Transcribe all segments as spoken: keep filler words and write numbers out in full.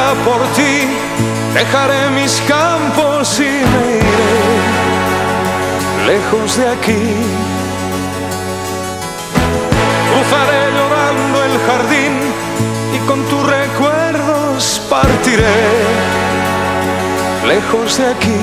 por ti, dejaré mis campos y me iré lejos de aquí. Cruzaré llorando el jardín y con tus recuerdos partiré lejos de aquí.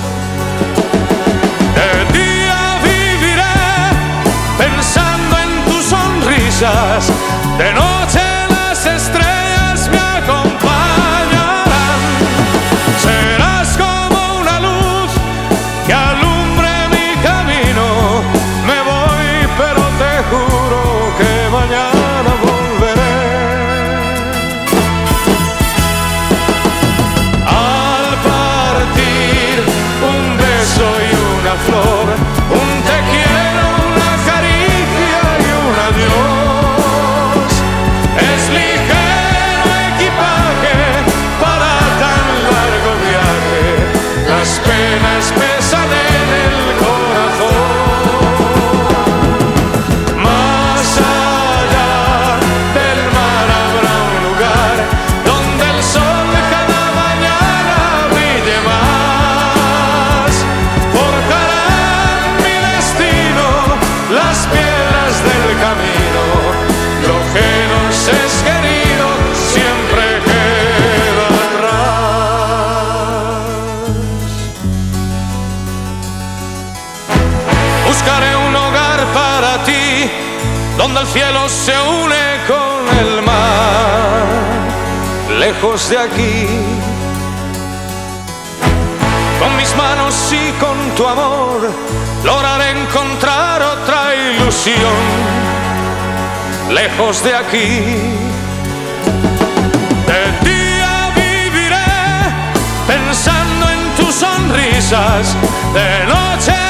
De día viviré pensando en tus sonrisas, de noche las estrellas me acompañarán. Serás como una luz que alumbre mi camino. Me voy, pero te juro que mañana volveré. Al partir, un beso y una flor, un te quiero, una caricia y un adiós. Es ligero equipaje para tan largo viaje, las penas pesan en el corazón. Más allá del mar habrá un lugar donde el sol cada mañana brille más. Forjarán mi destino las piedras del camino. Lo que nos es querido siempre queda atrás. Buscaré un hogar para ti, donde el cielo se une con el mar, lejos de aquí. Con mis manos y con tu amor lograré encontrar otra ilusión, lejos de aquí. De día viviré pensando en tus sonrisas, de noche